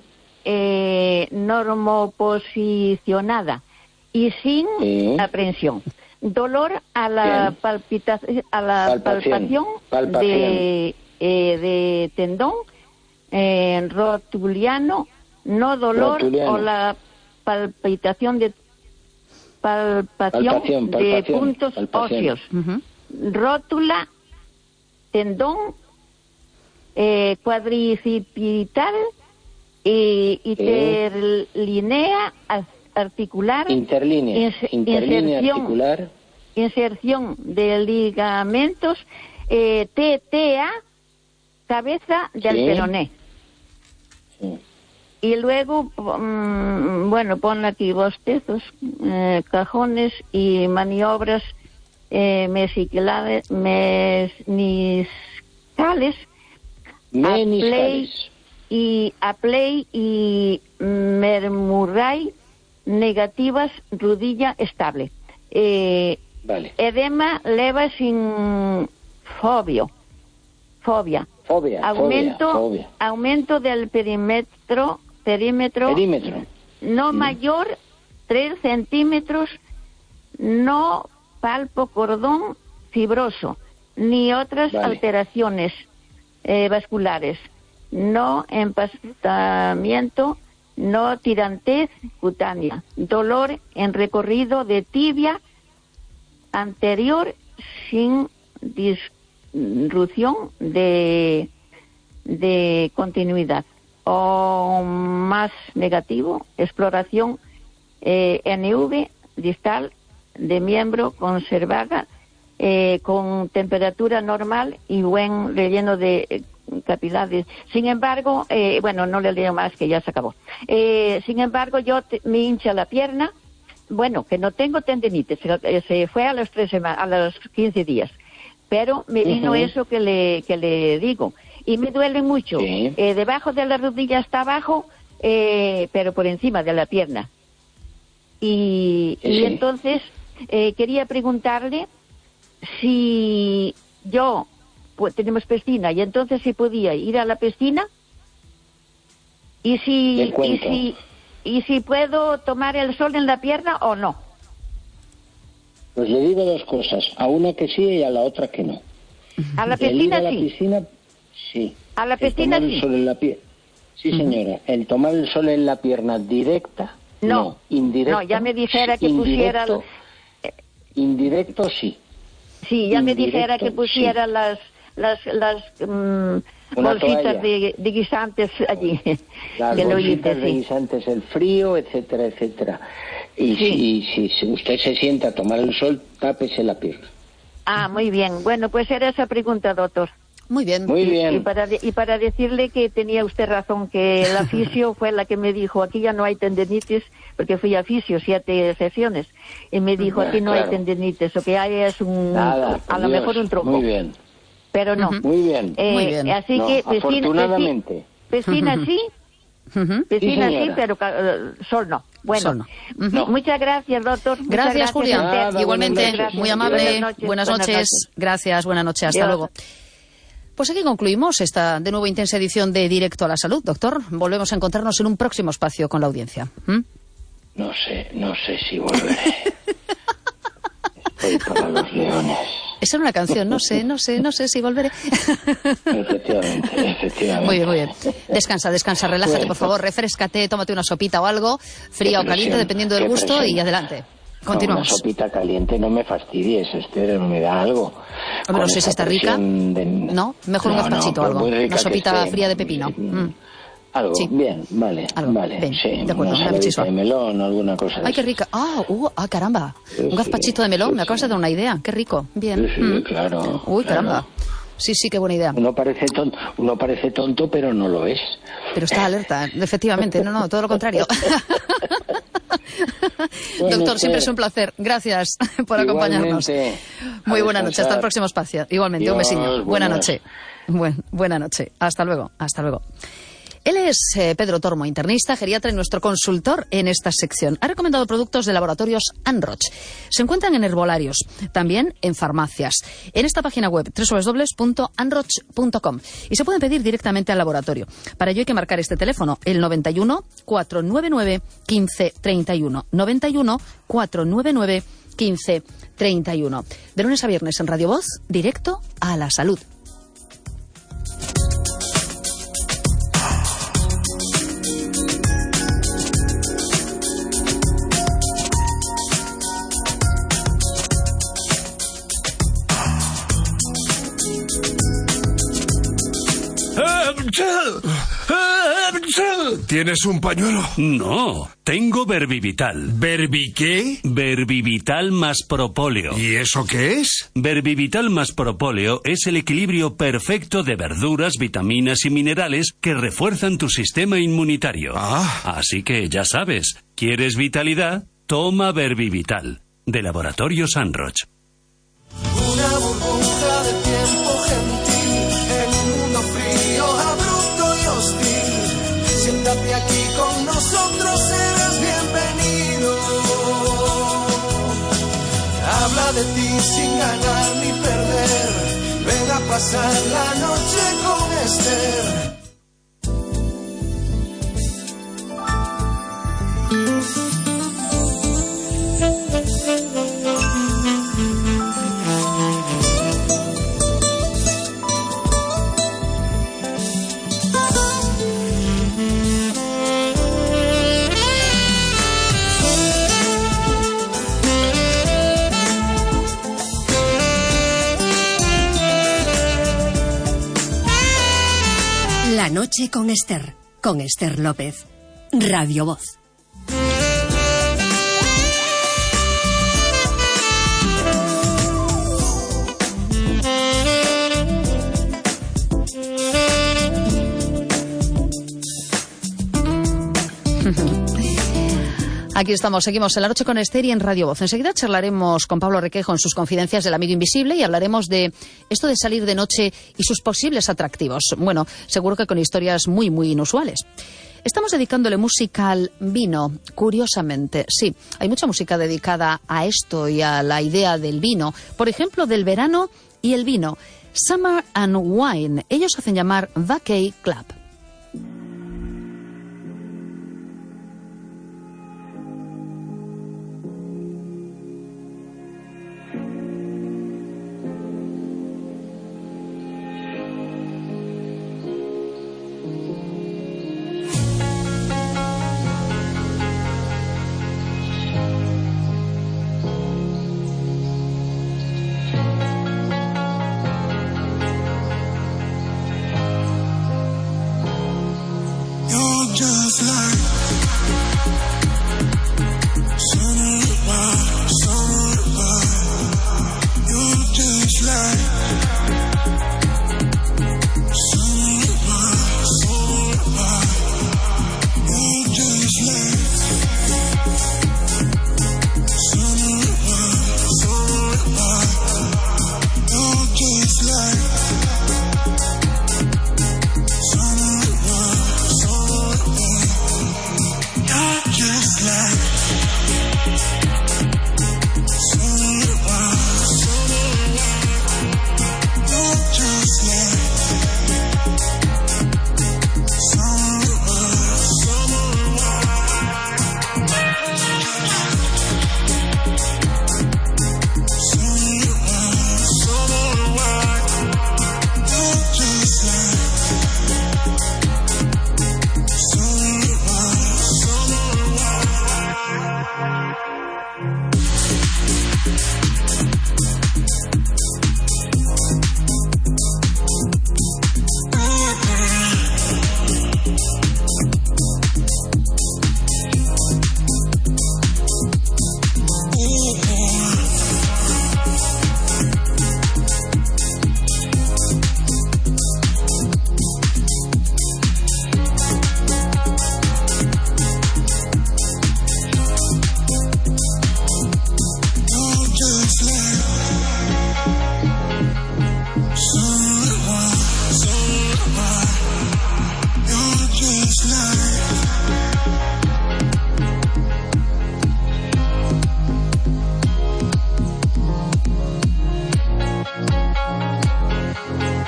normoposicionada y sin aprehensión. Dolor a la palpación de tendón rotuliano, no dolor o la palpitación de palpación de puntos óseos. Rótula, tendón cuadricipital interlínea articular, inserción de ligamentos, TTA, cabeza del peroné. Y luego, pon aquí bostezos, cajones y maniobras meniscales, Apley y Mermurray negativas, rodilla estable. Edema leve sin fobia. Aumento del perímetro no mayor 3 centímetros, no palpo cordón fibroso, ni otras alteraciones vasculares, no empastamiento, no tirantez cutánea, dolor en recorrido de tibia anterior sin disrupción de continuidad. O más negativo, exploración NV distal de miembro conservada con temperatura normal y buen relleno de capilares. Sin embargo, no le leo más, que ya se acabó. Sin embargo, me hincha la pierna, que no tengo tendinitis, se fue a las 3 semanas, a los 15 días, pero me vino eso que le digo, y me duele mucho, debajo de la rodilla hasta abajo, pero por encima de la pierna. Y entonces, quería preguntarle si yo, pues tenemos piscina, y entonces si podía ir a la piscina, y si puedo tomar el sol en la pierna o no. Pues le digo 2 cosas, a una que sí y a la otra que no. ¿A la piscina sí? ¿A la piscina sí? Sí, señora. El tomar el sol en la pierna directa, no. Indirecto. No, ya me dijera que pusiera... Indirecto sí. Sí, ya me dijera que pusiera las bolsitas de guisantes allí. Las bolsitas de guisantes, el frío, etcétera, etcétera. Y si usted se sienta a tomar el sol, tápese la pierna. Muy bien. Bueno, pues era esa pregunta, doctor. Muy bien. Muy bien. Y para decirle que tenía usted razón, que la fisio fue la que me dijo, aquí ya no hay tendinitis, porque fui a fisio 7 sesiones, y me dijo, aquí no hay tendinitis, lo que hay es Nada, a lo mejor un tronco. Muy bien. Pero no. Muy bien. Muy bien. Así No, que afortunadamente. piscina sí, piscina sí, pero sol no. Bueno, Sol no. Muchas gracias, doctor. Gracias, Julia. Nada, Igualmente, buenas muy amable. Buenas noches. Gracias, buenas noches. Hasta luego. Pues aquí concluimos esta de nuevo intensa edición de Directo a la Salud, doctor. Volvemos a encontrarnos en un próximo espacio con la audiencia. No sé si volveré. Estoy para los leones. Esa era una canción, no sé si volveré. Efectivamente. Muy bien. Descansa, relájate, por favor, refréscate, tómate una sopita o algo, fría o caliente, dependiendo del gusto, y adelante. Continuamos. Una sopita caliente, no me fastidies, me da algo. Hombre, no sé si está rica. No, mejor un gazpachito o algo. Una sopita fría de pepino. Algo, sí. Bien, vale. Bien, sí, de acuerdo, una saladita de melón, alguna cosa. Ay, qué rica. Caramba. Un gazpachito de melón, me acabas de dar una idea. Qué rico. Bien. Sí, claro. Uy, caramba. Sí, qué buena idea. Uno parece tonto, pero no lo es. Pero está alerta, efectivamente. No, todo lo contrario. Bueno, doctor, siempre es un placer. Gracias por acompañarnos. Muy buena noche. Hasta el próximo espacio. Igualmente, un besillo. Buena noche. Buena noche. Hasta luego. Él es Pedro Tormo, internista, geriatra y nuestro consultor en esta sección. Ha recomendado productos de laboratorios Anroch. Se encuentran en herbolarios, también en farmacias. En esta página web, www.anroch.com. Y se pueden pedir directamente al laboratorio. Para ello hay que marcar este teléfono, el 91 499 1531. 91 499 1531. De lunes a viernes en Radio Voz, directo a la salud. ¿Tienes un pañuelo? No, tengo Verbivital. ¿Verbi qué? Verbivital más propóleo. ¿Y eso qué es? Verbivital más propóleo es el equilibrio perfecto de verduras, vitaminas y minerales que refuerzan tu sistema inmunitario. Así que ya sabes, ¿quieres vitalidad? Toma Verbivital, de Laboratorios Anroch. Una burbuja de tiempo gentil en un mundo frío, abrupto y hostil. Siéntate aquí con nosotros, eres bienvenido. Habla de ti sin ganar ni perder. Ven a pasar la noche con Esther. La noche con Esther López. Radio Voz. Aquí estamos, seguimos en La Noche con Esther y en Radio Voz. Enseguida charlaremos con Pablo Requejo en sus confidencias del amigo invisible y hablaremos de esto de salir de noche y sus posibles atractivos. Bueno, seguro que con historias muy, muy inusuales. Estamos dedicándole música al vino, curiosamente. Sí, hay mucha música dedicada a esto y a la idea del vino. Por ejemplo, del verano y el vino. Summer and Wine. Ellos hacen llamar Vacay Club.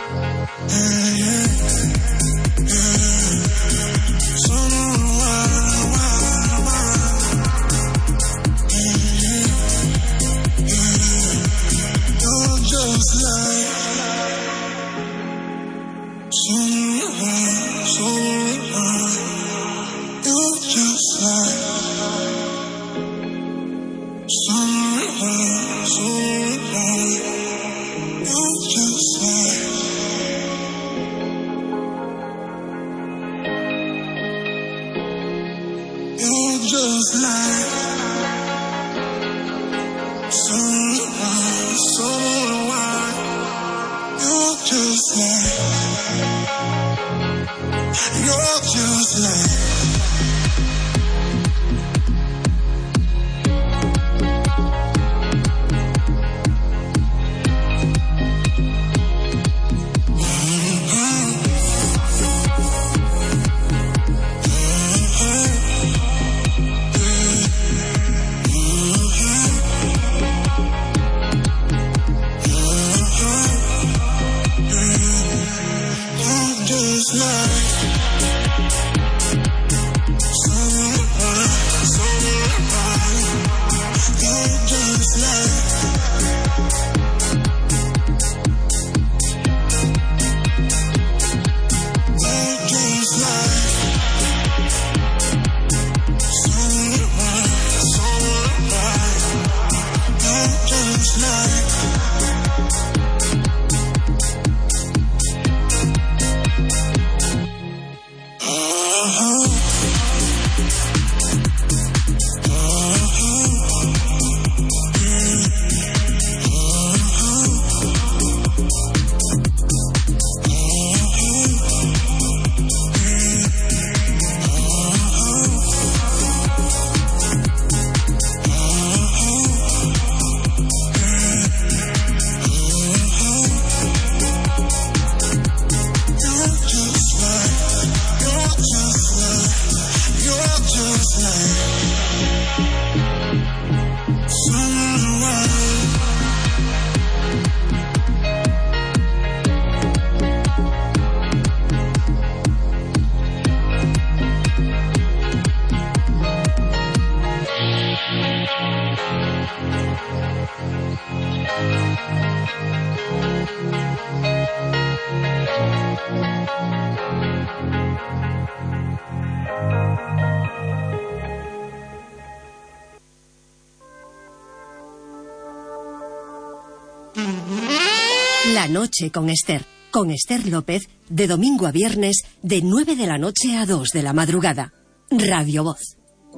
La noche con Esther López, de domingo a viernes, de 9 de la noche a 2 de la madrugada. Radio Voz.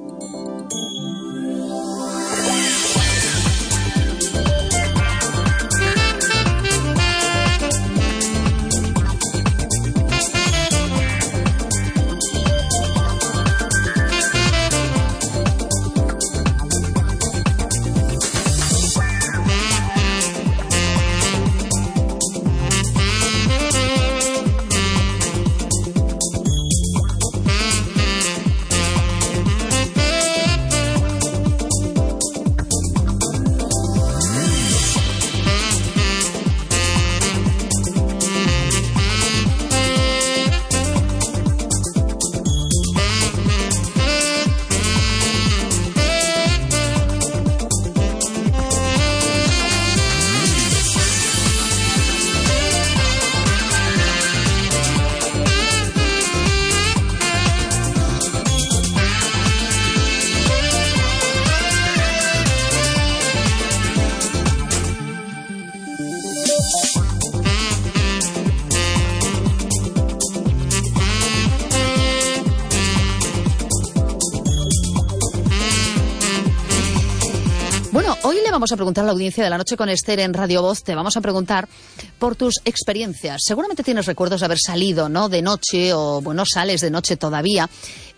Vamos a preguntar a la audiencia de La Noche con Esther en Radio Voz. Te vamos a preguntar por tus experiencias. Seguramente tienes recuerdos de haber salido, ¿no?, de noche, o bueno, sales de noche todavía,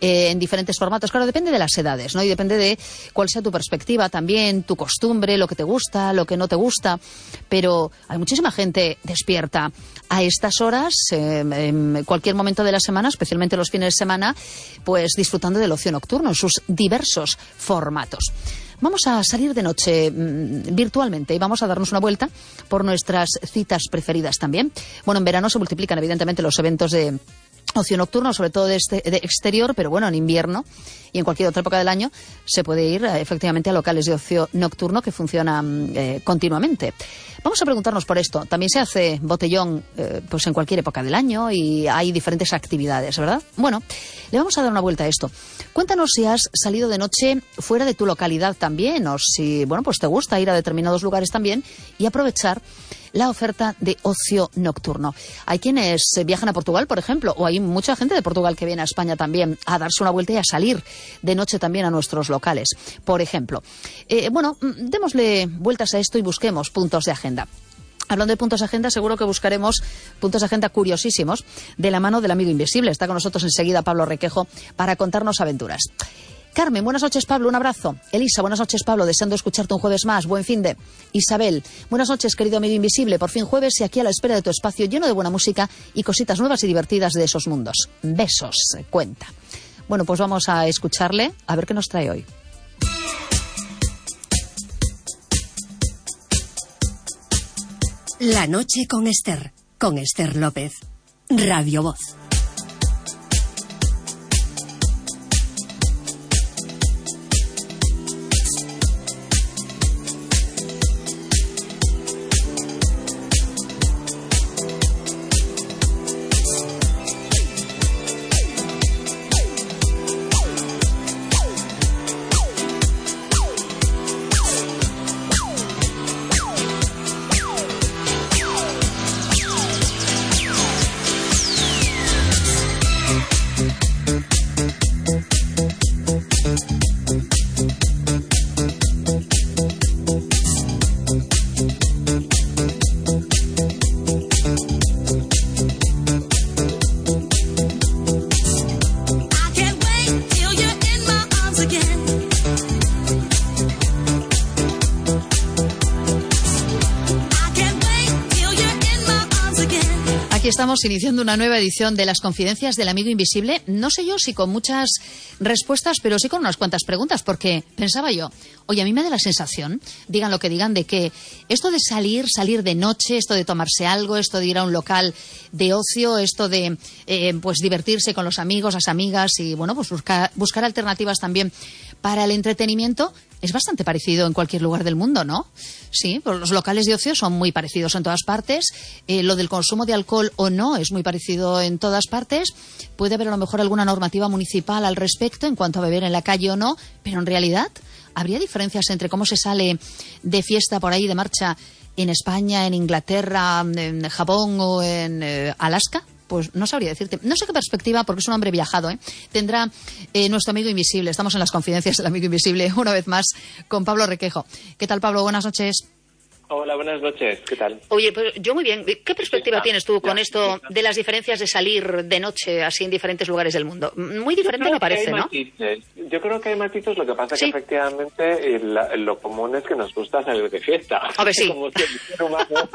en diferentes formatos. Claro, depende de las edades, ¿no? Y depende de cuál sea tu perspectiva también, tu costumbre, lo que te gusta, lo que no te gusta. Pero hay muchísima gente despierta a estas horas, en cualquier momento de la semana, especialmente los fines de semana, pues disfrutando del ocio nocturno en sus diversos formatos. Vamos a salir de noche virtualmente y vamos a darnos una vuelta por nuestras citas preferidas también. Bueno, en verano se multiplican evidentemente los eventos de ocio nocturno, sobre todo de exterior, pero bueno, en invierno y en cualquier otra época del año se puede ir efectivamente a locales de ocio nocturno que funcionan continuamente. Vamos a preguntarnos por esto. También se hace botellón pues en cualquier época del año y hay diferentes actividades, ¿verdad? Bueno, le vamos a dar una vuelta a esto. Cuéntanos si has salido de noche fuera de tu localidad también, o si, bueno, pues te gusta ir a determinados lugares también y aprovechar la oferta de ocio nocturno. Hay quienes viajan a Portugal, por ejemplo, o hay mucha gente de Portugal que viene a España también a darse una vuelta y a salir de noche también a nuestros locales, por ejemplo. Bueno, démosle vueltas a esto y busquemos puntos de agenda. Hablando de puntos de agenda, seguro que buscaremos puntos de agenda curiosísimos de la mano del amigo invisible. Está con nosotros enseguida Pablo Requejo para contarnos aventuras. Carmen, buenas noches, Pablo, un abrazo. Elisa, buenas noches, Pablo, deseando escucharte un jueves más. Buen fin de. Isabel, buenas noches, querido amigo invisible. Por fin jueves y aquí a la espera de tu espacio lleno de buena música y cositas nuevas y divertidas de esos mundos. Besos, cuenta. Bueno, pues vamos a escucharle a ver qué nos trae hoy. La noche con Esther López, Radio Voz. Estamos iniciando una nueva edición de las Confidencias del Amigo Invisible. No sé yo si con muchas respuestas, pero sí con unas cuantas preguntas, porque pensaba yo, oye, a mí me da la sensación, digan lo que digan, de que esto de salir de noche, esto de tomarse algo, esto de ir a un local de ocio, esto de pues divertirse con los amigos, las amigas y bueno, pues buscar alternativas también para el entretenimiento, es bastante parecido en cualquier lugar del mundo, ¿no? Sí, pues los locales de ocio son muy parecidos en todas partes. Lo del consumo de alcohol o no es muy parecido en todas partes. Puede haber a lo mejor alguna normativa municipal al respecto en cuanto a beber en la calle o no, pero en realidad ¿habría diferencias entre cómo se sale de fiesta por ahí, de marcha, en España, en Inglaterra, en Japón o en Alaska? Pues no sabría decirte. No sé qué perspectiva, porque es un hombre viajado, tendrá nuestro amigo invisible. Estamos en las Confidencias del Amigo Invisible, una vez más, con Pablo Requejo. ¿Qué tal, Pablo? Buenas noches. Hola, buenas noches. ¿Qué tal? Oye, pues yo muy bien. ¿Qué perspectiva tienes tú con esto de las diferencias de salir de noche así en diferentes lugares del mundo? Muy diferente me parece, ¿no? Yo creo que hay matices. Lo que pasa es que efectivamente lo común es que nos gusta salir de fiesta. A ver, sí. Como si el ser humano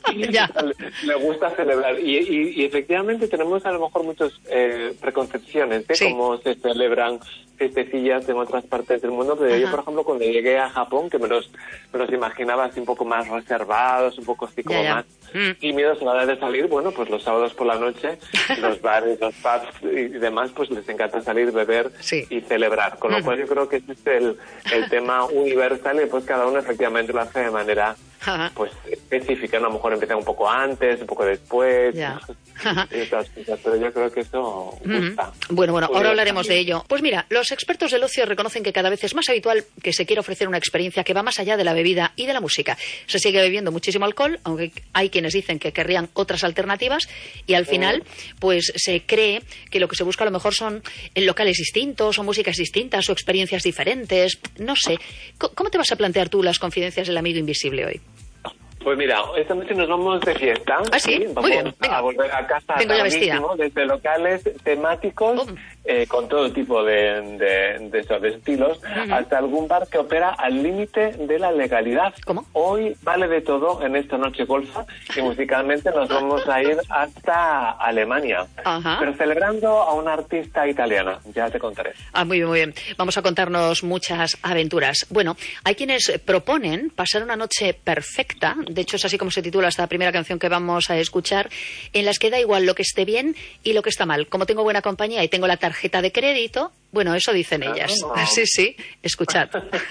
le gusta celebrar. Y efectivamente tenemos a lo mejor muchas preconcepciones de cómo se celebran fiestecillas en otras partes del mundo. Pero yo, por ejemplo, cuando llegué a Japón, que me los imaginaba así un poco más reservados, un poco así como más tímidos a la hora de salir, bueno, pues los sábados por la noche, los bares, los pubs y demás, pues les encanta salir, beber y celebrar. Con lo cual yo creo que ese es el tema universal y pues cada uno efectivamente lo hace de manera pues específica, ¿no? A lo mejor empieza un poco antes, un poco después, y otras cosas, pero yo creo que eso gusta. Bueno, ahora hablaremos de ello. Pues mira, los expertos del ocio reconocen que cada vez es más habitual que se quiera ofrecer una experiencia que va más allá de la bebida y de la música. Se sigue bebiendo muchísimo alcohol, aunque hay quienes dicen que querrían otras alternativas, y al final pues se cree que lo que se busca a lo mejor son en locales distintos o músicas distintas o experiencias diferentes. No sé, ¿cómo te vas a plantear tú las Confidencias del Amigo Invisible hoy? Pues mira, esta noche nos vamos de fiesta. ¿Ah, sí? Vamos muy bien. Venga. A volver a casa Vengo ya vestida. desde locales temáticos con todo tipo de estilos, hasta algún bar que opera al límite de la legalidad. ¿Cómo? Hoy vale de todo en esta noche golfa y musicalmente nos vamos a ir hasta Alemania, pero celebrando a una artista italiana, ya te contaré. Muy bien, muy bien. Vamos a contarnos muchas aventuras. Bueno, hay quienes proponen pasar una noche perfecta, de hecho es así como se titula esta primera canción que vamos a escuchar, en las que da igual lo que esté bien y lo que está mal. Como tengo buena compañía y tengo la tarjeta de crédito, bueno, eso dicen ellas. Sí, sí, escuchad.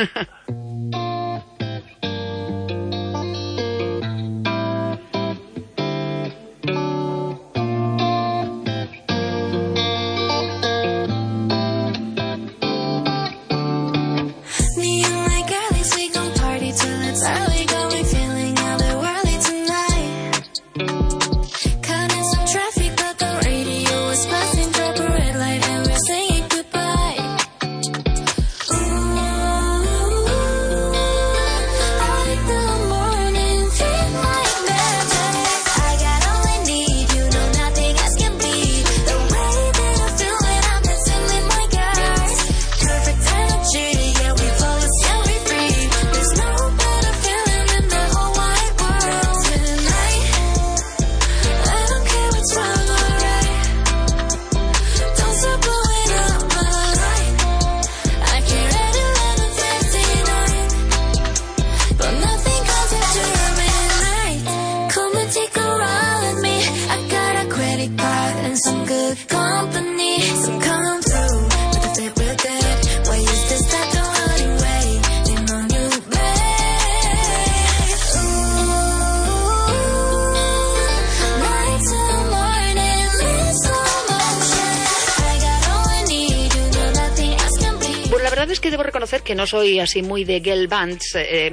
Que no soy así muy de girl bands,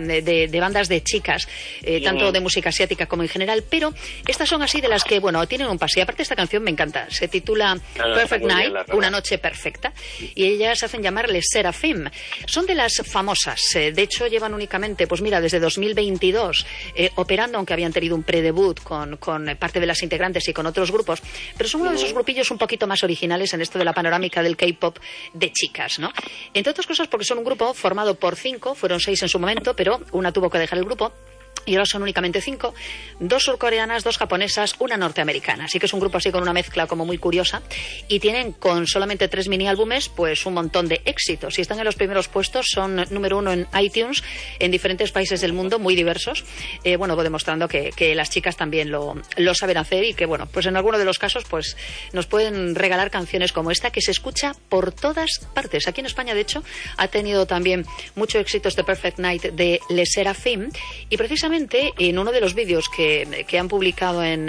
de bandas de chicas, tanto de música asiática como en general, pero estas son así de las que, bueno, tienen un pase. Y aparte esta canción me encanta, se titula Perfect Night, una noche perfecta, y ellas se hacen llamar Les Seraphim. Son de las famosas, de hecho llevan únicamente, pues mira, desde 2022 operando, aunque habían tenido un predebut con parte de las integrantes y con otros grupos, pero son uno de esos grupillos un poquito más originales en esto de la panorámica del K-pop de chicas, ¿no? Entre otras cosas porque son un grupo formado por 5, fueron 6 en su momento, pero una tuvo que dejar el grupo. Y ahora son únicamente 5, 2 surcoreanas, 2 japonesas, una norteamericana. Así que es un grupo así con una mezcla como muy curiosa. Y tienen con solamente 3 mini álbumes pues un montón de éxitos. Y están en los primeros puestos, son número 1 en iTunes, en diferentes países del mundo, muy diversos. Bueno, demostrando que las chicas también lo saben hacer y que, bueno, pues en alguno de los casos pues nos pueden regalar canciones como esta que se escucha por todas partes. Aquí en España, de hecho, ha tenido también mucho éxito este Perfect Night de Les Seraphim. Y precisamente en uno de los vídeos que han publicado en